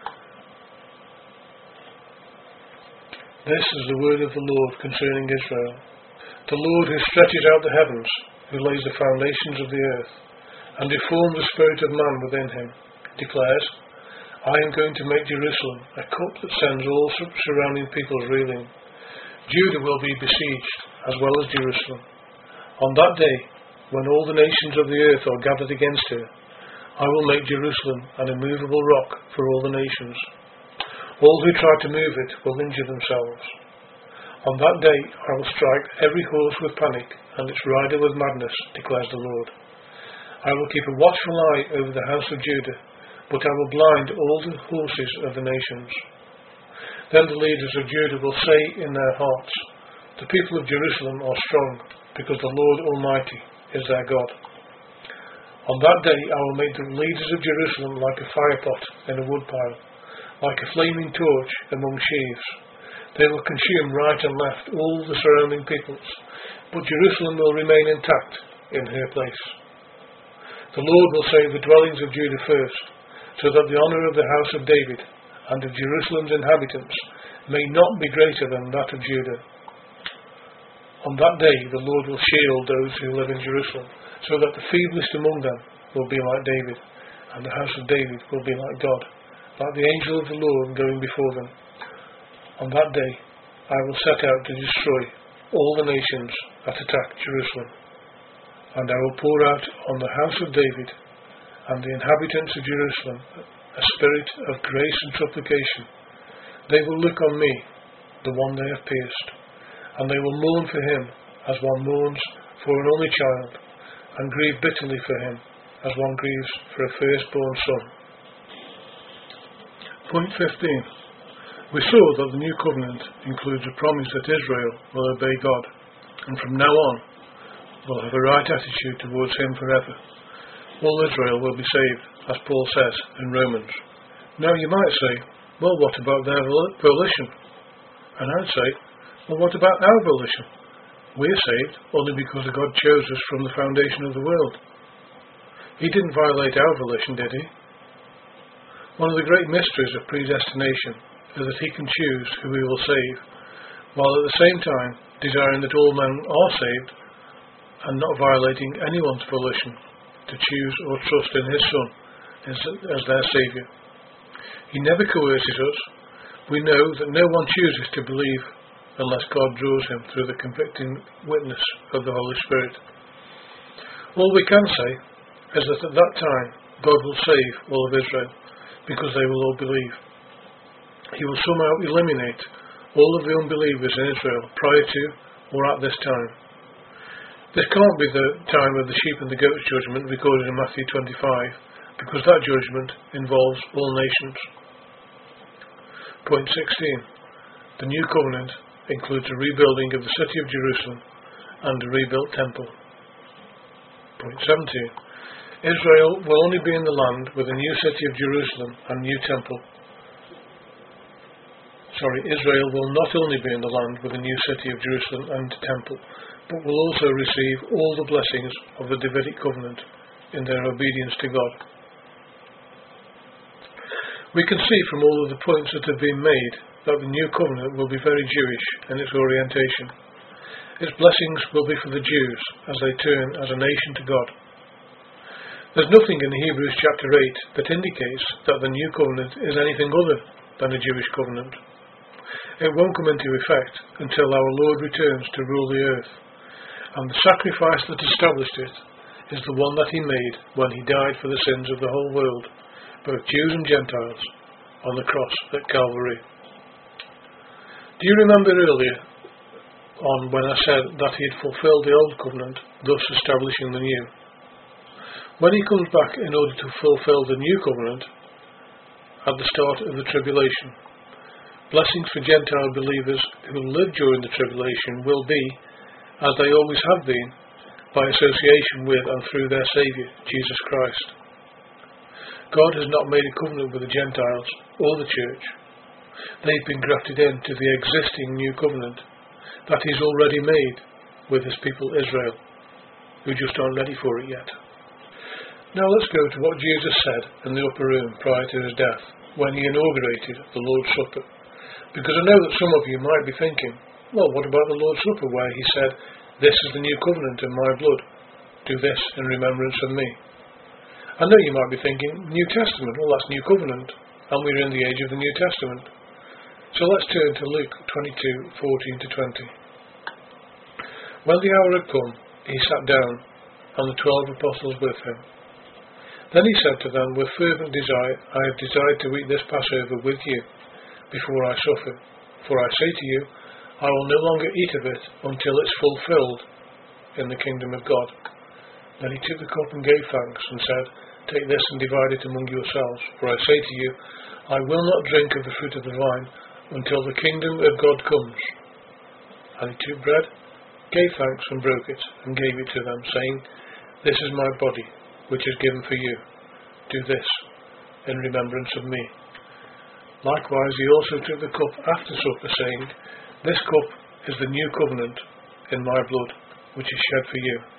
This is the word of the Lord concerning Israel. The Lord who stretches out the heavens, who lays the foundations of the earth, and who formed the spirit of man within him, declares, I am going to make Jerusalem a cup that sends all surrounding peoples reeling. Judah will be besieged, as well as Jerusalem. On that day, when all the nations of the earth are gathered against her, I will make Jerusalem an immovable rock for all the nations. All who try to move it will injure themselves. On that day I will strike every horse with panic, and its rider with madness, declares the Lord. I will keep a watchful eye over the house of Judah, but I will blind all the horses of the nations. Then the leaders of Judah will say in their hearts, the people of Jerusalem are strong, because the Lord Almighty is their God. On that day I will make the leaders of Jerusalem like a firepot in a woodpile, like a flaming torch among sheaves. They will consume right and left all the surrounding peoples, but Jerusalem will remain intact in her place. The Lord will save the dwellings of Judah first, so that the honour of the house of David and of Jerusalem's inhabitants may not be greater than that of Judah. On that day the Lord will shield those who live in Jerusalem, so that the feeblest among them will be like David, and the house of David will be like God, like the angel of the Lord going before them. On that day I will set out to destroy all the nations that attack Jerusalem, and I will pour out on the house of David and the inhabitants of Jerusalem a spirit of grace and supplication. They will look on me, the one they have pierced, and they will mourn for him as one mourns for an only child, and grieve bitterly for him as one grieves for a firstborn son. Point 15. We saw that the new covenant includes a promise that Israel will obey God, and from now on will have a right attitude towards him forever. All Israel will be saved, as Paul says in Romans. Now you might say, well, what about their volition? And I'd say, well, what about our volition? We're saved only because God chose us from the foundation of the world. He didn't violate our volition, did he? One of the great mysteries of predestination is that he can choose who he will save, while at the same time desiring that all men are saved, and not violating anyone's volition to choose or trust in his Son as their Saviour. He never coerces us. We know that no one chooses to believe unless God draws him through the convicting witness of the Holy Spirit. All we can say is that at that time God will save all of Israel, because they will all believe. He will somehow eliminate all of the unbelievers in Israel prior to or at this time. This can't be the time of the sheep and the goats judgment recorded in Matthew 25, because that judgment involves all nations. Point 16. The new covenant includes a rebuilding of the city of Jerusalem and a rebuilt temple. Point 17. Israel will only be in the land with a new city of Jerusalem and new temple. Israel will not only be in the land with a new city of Jerusalem and temple, but will also receive all the blessings of the Davidic covenant in their obedience to God. We can see from all of the points that have been made that the new covenant will be very Jewish in its orientation. Its blessings will be for the Jews as they turn as a nation to God. There's nothing in Hebrews chapter 8 that indicates that the new covenant is anything other than a Jewish covenant. It won't come into effect until our Lord returns to rule the earth, and the sacrifice that established it is the one that he made when he died for the sins of the whole world, both Jews and Gentiles, on the cross at Calvary. Do you remember earlier on when I said that he had fulfilled the old covenant, thus establishing the new. When he comes back in order to fulfill the new covenant at the start of the tribulation, blessings for Gentile believers who live during the tribulation will be, as they always have been, by association with and through their Saviour, Jesus Christ. God has not made a covenant with the Gentiles or the church. They've been grafted into the existing new covenant that He's already made with His people Israel, who just aren't ready for it yet. Now let's go to what Jesus said in the upper room prior to His death, when He inaugurated the Lord's Supper. Because I know that some of you might be thinking, well, what about the Lord's Supper where He said, "This is the new covenant in my blood. Do this in remembrance of me." I know you might be thinking, New Testament, well, that's New Covenant, and we're in the age of the New Testament. So let's turn to Luke 22:14-20. When the hour had come, He sat down, and the 12 apostles with Him. Then He said to them, "With fervent desire I have desired to eat this Passover with you before I suffer. For I say to you, I will no longer eat of it until it's fulfilled in the kingdom of God." Then He took the cup and gave thanks and said, "Take this and divide it among yourselves. For I say to you, I will not drink of the fruit of the vine until the kingdom of God comes." And He took bread, gave thanks and broke it, and gave it to them, saying, "This is my body, which is given for you. Do this in remembrance of me." Likewise He also took the cup after supper, saying, "This cup is the new covenant in my blood, which is shed for you."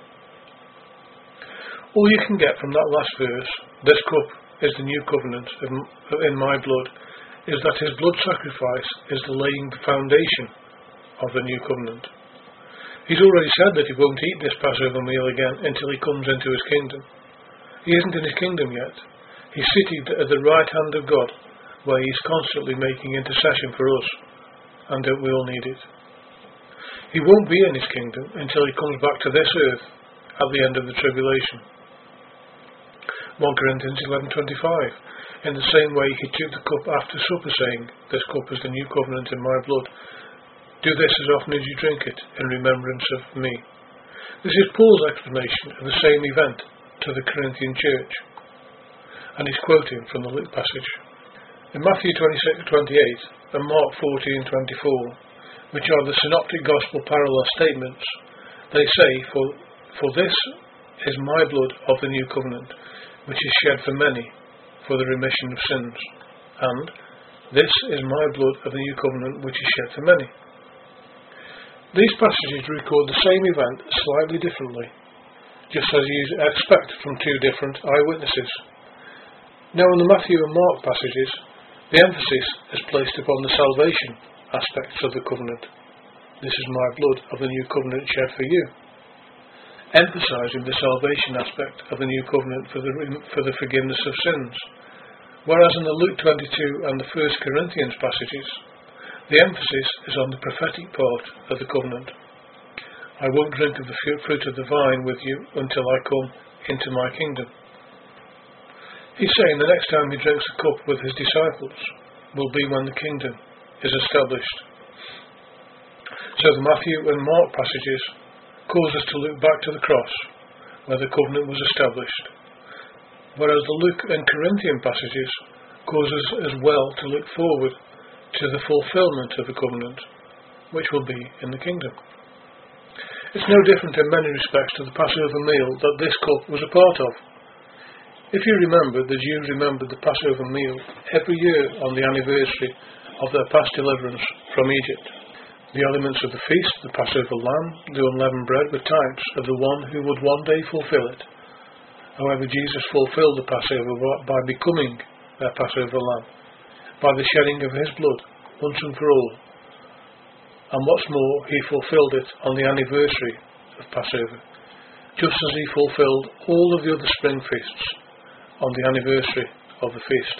All you can get from that last verse, "This cup is the new covenant in my blood," is that His blood sacrifice is the laying the foundation of the new covenant. He's already said that He won't eat this Passover meal again until He comes into His kingdom. He isn't in His kingdom yet. He's seated at the right hand of God, where He's constantly making intercession for us, and don't we all need it? He won't be in His kingdom until He comes back to this earth at the end of the tribulation. 1 Corinthians 11:25. In the same way He took the cup after supper, saying, "This cup is the new covenant in my blood. Do this as often as you drink it in remembrance of me." This is Paul's explanation of the same event to the Corinthian church, and he's quoting from the Luke passage. In Matthew 26:28 and Mark 14:24, which are the synoptic gospel parallel statements, they say, For this is my blood of the new covenant, which is shed for many for the remission of sins. And this is my blood of the new covenant, which is shed for many. These passages record the same event slightly differently, just as you expect from two different eyewitnesses. Now in the Matthew and Mark passages, the emphasis is placed upon the salvation aspects of the covenant. This is my blood of the new covenant shed for you, emphasizing the salvation aspect of the new covenant for the forgiveness of sins. Whereas in the Luke 22 and the 1 Corinthians passages, the emphasis is on the prophetic part of the covenant. I won't drink of the fruit of the vine with you until I come into my kingdom. He's saying the next time He drinks the cup with His disciples will be when the kingdom is established. So the Matthew and Mark passages cause us to look back to the cross, where the covenant was established, whereas the Luke and Corinthian passages cause us as well to look forward to the fulfillment of the covenant, which will be in the kingdom. It's no different in many respects to the Passover meal that this cup was a part of. If you remember, the Jews remembered the Passover meal every year on the anniversary of their past deliverance from Egypt. The elements of the feast, the Passover lamb, the unleavened bread, were types of the one who would one day fulfill it. However, Jesus fulfilled the Passover by becoming their Passover lamb, by the shedding of His blood, once and for all. And what's more, He fulfilled it on the anniversary of Passover, just as He fulfilled all of the other spring feasts on the anniversary of the feast.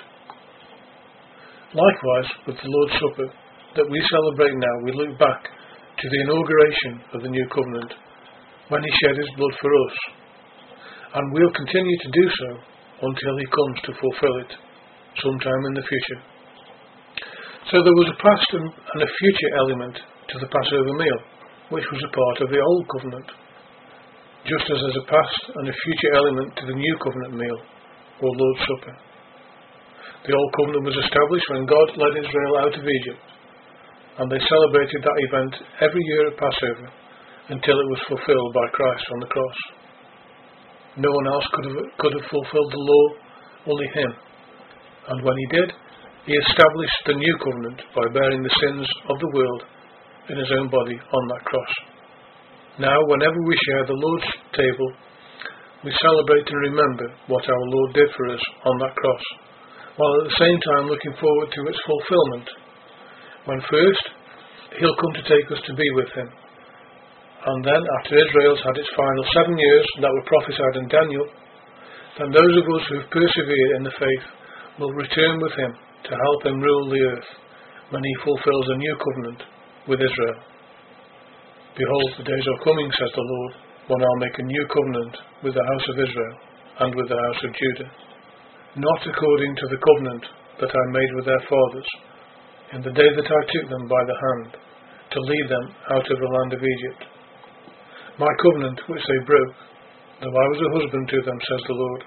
Likewise, with the Lord's Supper that we celebrate now, we look back to the inauguration of the new covenant, when He shed His blood for us, and we'll continue to do so until He comes to fulfill it sometime in the future. So there was a past and a future element to the Passover meal, which was a part of the Old Covenant, just as there's a past and a future element to the New Covenant meal, or Lord's Supper. The Old Covenant was established when God led Israel out of Egypt, and they celebrated that event every year at Passover until it was fulfilled by Christ on the cross. No one else could have fulfilled the law, only Him. And when He did, He established the New Covenant by bearing the sins of the world in His own body on that cross. Now, whenever we share the Lord's table, we celebrate and remember what our Lord did for us on that cross, while at the same time looking forward to its fulfillment, when first He'll come to take us to be with Him, and then after Israel's had its final 7 years that were prophesied in Daniel, then those of us who have persevered in the faith will return with Him to help Him rule the earth when He fulfills a new covenant with Israel. Behold, the days are coming, says the Lord, when I'll make a new covenant with the house of Israel and with the house of Judah, not according to the covenant that I made with their fathers in the day that I took them by the hand to lead them out of the land of Egypt. My covenant which they broke, though I was a husband to them, says the Lord.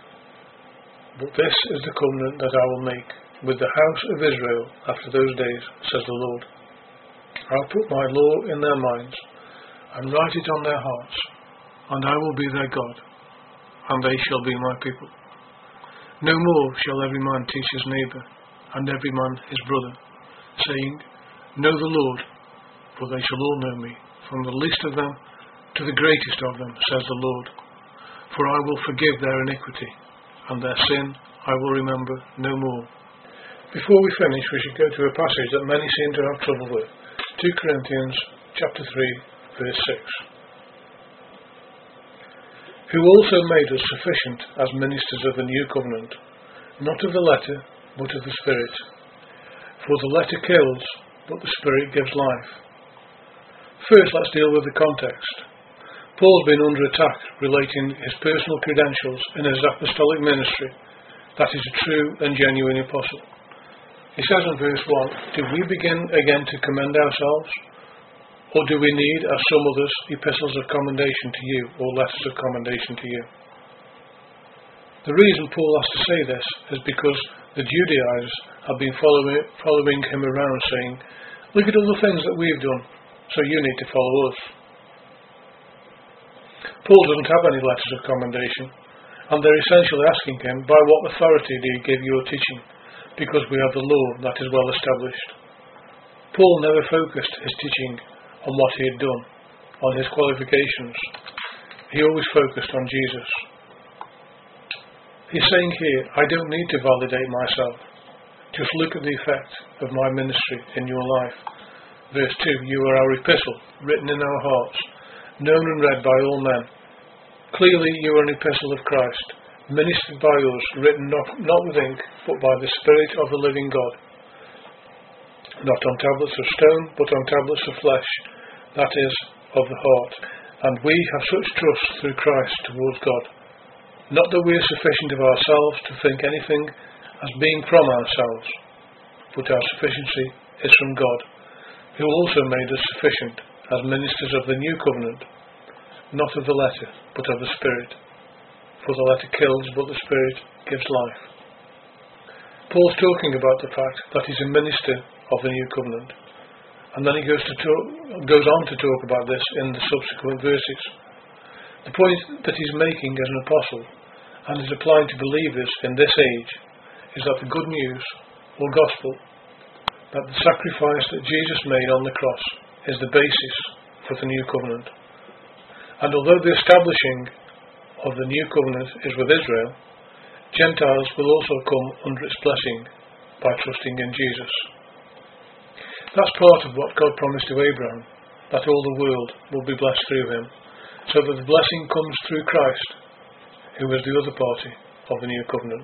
But this is the covenant that I will make with the house of Israel after those days, says the Lord. I'll put my law in their minds and write it on their hearts, and I will be their God, and they shall be my people. No more shall every man teach his neighbour, and every man his brother, saying, Know the Lord, for they shall all know me, from the least of them to the greatest of them, says the Lord. For I will forgive their iniquity, and their sin I will remember no more. Before we finish, we should go to a passage that many seem to have trouble with. 2 Corinthians chapter 3, verse 6. Who also made us sufficient as ministers of the new covenant, not of the letter, but of the Spirit. For the letter kills, but the Spirit gives life. First, let's deal with the context. Paul's been under attack relating his personal credentials in his apostolic ministry, that he's a true and genuine apostle. He says in verse 1, Do we begin again to commend ourselves? Or do we need, as some others, epistles of commendation to you, or letters of commendation to you? The reason Paul has to say this is because the Judaizers have been following him around saying, Look at all the things that we've done, so you need to follow us. Paul doesn't have any letters of commendation, and they're essentially asking him, By what authority do you give your teaching? Because we have the law that is well established. Paul never focused his teaching on what he had done, on his qualifications. He always focused on Jesus. He's saying here, I don't need to validate myself. Just look at the effect of my ministry in your life. Verse 2, You are our epistle, written in our hearts, known and read by all men. Clearly you are an epistle of Christ, ministered by us, written not with ink, but by the Spirit of the living God. Not on tablets of stone, but on tablets of flesh, that is, of the heart. And we have such trust through Christ towards God. Not that we are sufficient of ourselves to think anything as being from ourselves, but our sufficiency is from God, who also made us sufficient as ministers of the new covenant, not of the letter, but of the Spirit. For the letter kills, but the Spirit gives life. Paul's talking about the fact that he's a minister of the new covenant, and then he goes on to talk about this in the subsequent verses. The point that he's making as an apostle, and is applying to believers in this age, is that the good news, or gospel, that the sacrifice that Jesus made on the cross is the basis for the new covenant. And although the establishing of the new covenant is with Israel, Gentiles will also come under its blessing by trusting in Jesus. That's part of what God promised to Abraham, that all the world will be blessed through him, so that the blessing comes through Christ, who is the other party of the new covenant.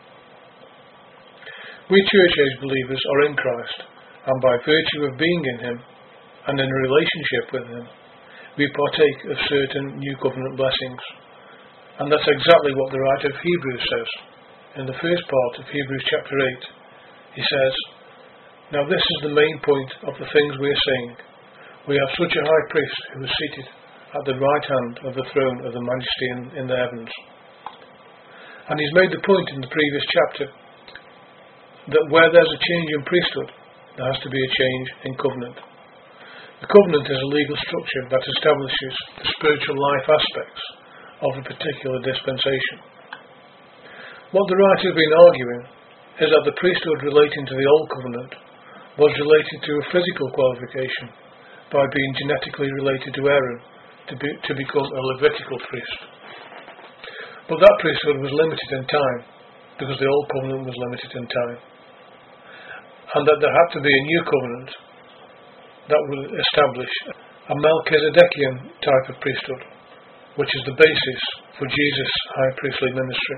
We church-age believers are in Christ, and by virtue of being in him, and in a relationship with him, we partake of certain new covenant blessings. And that's exactly what the writer of Hebrews says. In the first part of Hebrews chapter 8, he says, Now this is the main point of the things we are saying. we have such a high priest who is seated at the right hand of the throne of the Majesty in the heavens. And he's made the point in the previous chapter that where there's a change in priesthood, there has to be a change in covenant. The covenant is a legal structure that establishes the spiritual life aspects of a particular dispensation. What the writer has been arguing is that the priesthood relating to the Old Covenant was related to a physical qualification by being genetically related to Aaron to become a Levitical priest. But that priesthood was limited in time because the Old Covenant was limited in time. And that there had to be a new covenant that would establish a Melchizedekian type of priesthood, which is the basis for Jesus' high priestly ministry.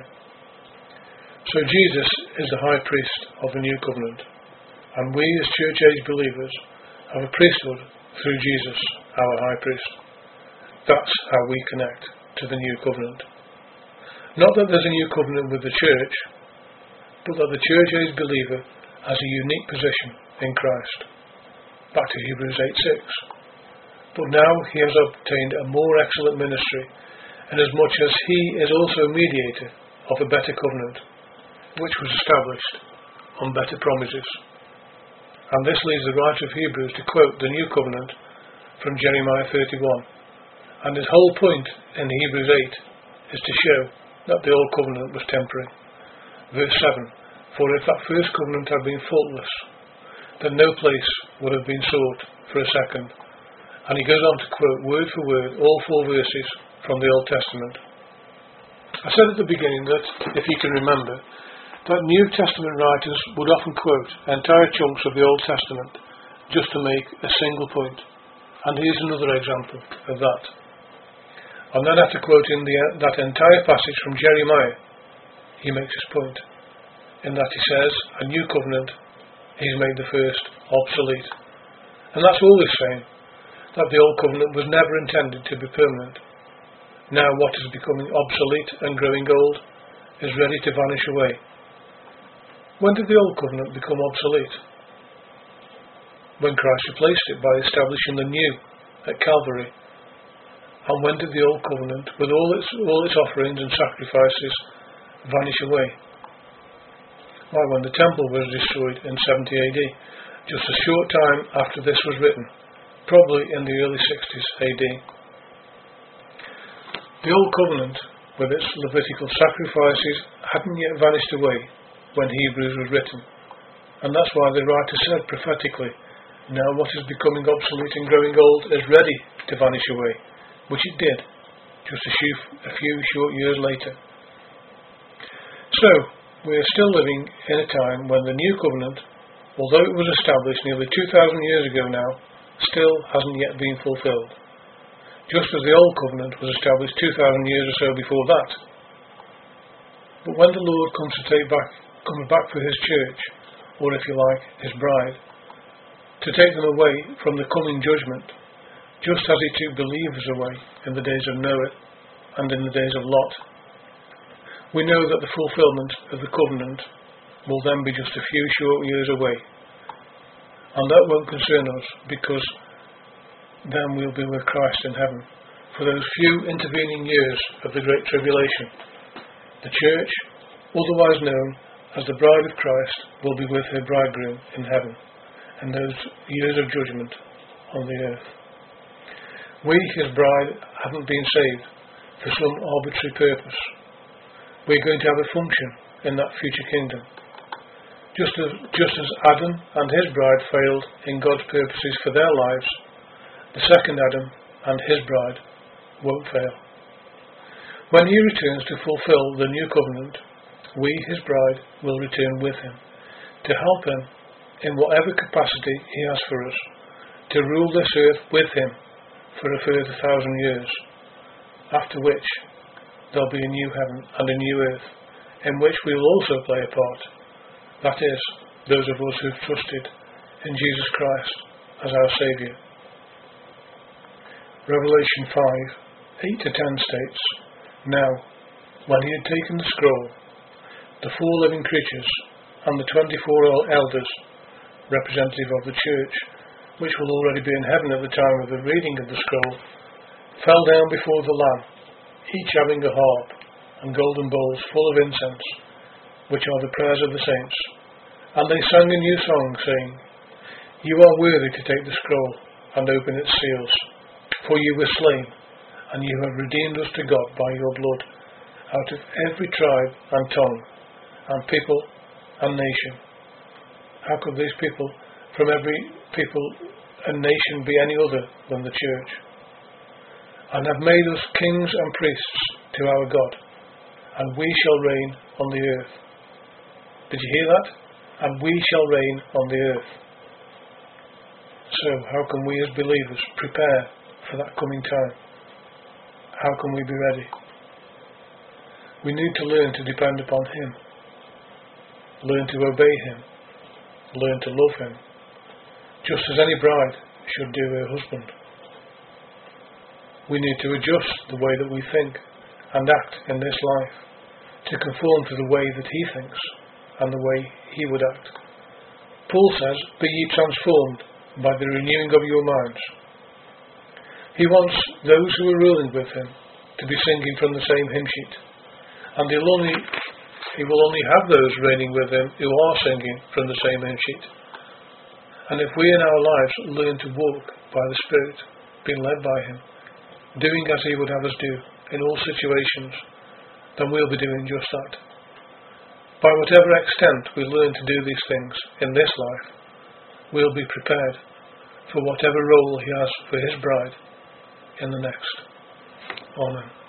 So Jesus is the high priest of the new covenant, and we as church age believers have a priesthood through Jesus, our high priest. That's how we connect to the new covenant. Not that there's a new covenant with the church, but that the church age believer has a unique position in Christ. Back to Hebrews 8:6. But now he has obtained a more excellent ministry, inasmuch as he is also mediator of a better covenant, which was established on better promises. And this leads the writer of Hebrews to quote the new covenant from Jeremiah 31. And his whole point in Hebrews 8 is to show that the old covenant was temporary. Verse 7, for if that first covenant had been faultless, then no place would have been sought for a second. And he goes on to quote word for word all 4 verses from the Old Testament. I said at the beginning that, if you can remember, that New Testament writers would often quote entire chunks of the Old Testament just to make a single point. And here's another example of that. And then after quoting that entire passage from Jeremiah, he makes his point, in that he says, a new covenant, he's made the first obsolete. And that's always saying that the old covenant was never intended to be permanent. Now what is becoming obsolete and growing old is ready to vanish away. When did the old covenant become obsolete? When Christ replaced it by establishing the new at Calvary. And when did the old covenant, with all its offerings and sacrifices, vanish away? Why, when the temple was destroyed in 70 AD, just a short time after this was written, probably in the early 60s AD. The old covenant, with its Levitical sacrifices, hadn't yet vanished away when Hebrews was written, and that's why the writer said prophetically, now what is becoming obsolete and growing old is ready to vanish away, which it did, just a few short years later. So, we are still living in a time when the new covenant, although it was established nearly 2,000 years ago now, still hasn't yet been fulfilled, just as the old covenant was established 2,000 years or so before that. But when the Lord comes back for his church, or if you like, his bride, to take them away from the coming judgment, just as he took believers away in the days of Noah and in the days of Lot, we know that the fulfillment of the covenant will then be just a few short years away. And that won't concern us, because then we'll be with Christ in heaven for those few intervening years of the Great Tribulation. The church, otherwise known as the bride of Christ, will be with her bridegroom in heaven in those years of judgment on the earth. We, his bride, haven't been saved for some arbitrary purpose. We're going to have a function in that future kingdom. Just as Adam and his bride failed in God's purposes for their lives, the second Adam and his bride won't fail. When he returns to fulfill the new covenant, we, his bride, will return with him to help him in whatever capacity he has for us, to rule this earth with him for a further 1,000 years, after which there'll be a new heaven and a new earth, in which we will also play a part. That is, those of us who've trusted in Jesus Christ as our Saviour. Revelation 5:8-10 states, now, when he had taken the scroll, the 4 living creatures and the 24 elders, representative of the church, which will already be in heaven at the time of the reading of the scroll, fell down before the Lamb, each having a harp and golden bowls full of incense, which are the prayers of the saints. And they sang a new song, saying, You are worthy to take the scroll and open its seals, for you were slain, and you have redeemed us to God by your blood, out of every tribe and tongue, and people and nation. How could these people from every people and nation be any other than the church? And have made us kings and priests to our God, and we shall reign on the earth. Did you hear that? And we shall reign on the earth. So how can we as believers prepare for that coming time? How can we be ready? We need to learn to depend upon Him, learn to obey Him, learn to love Him, just as any bride should do her husband. We need to adjust the way that we think and act in this life to conform to the way that He thinks and the way He would act. Paul says, Be ye transformed by the renewing of your minds. He wants those who are ruling with Him to be singing from the same hymn sheet, and He will only have those reigning with Him who are singing from the same hymn sheet. And if we in our lives learn to walk by the Spirit, being led by Him, doing as He would have us do in all situations, then we'll be doing just that. By whatever extent we learn to do these things in this life, we'll be prepared for whatever role He has for His bride in the next. Amen.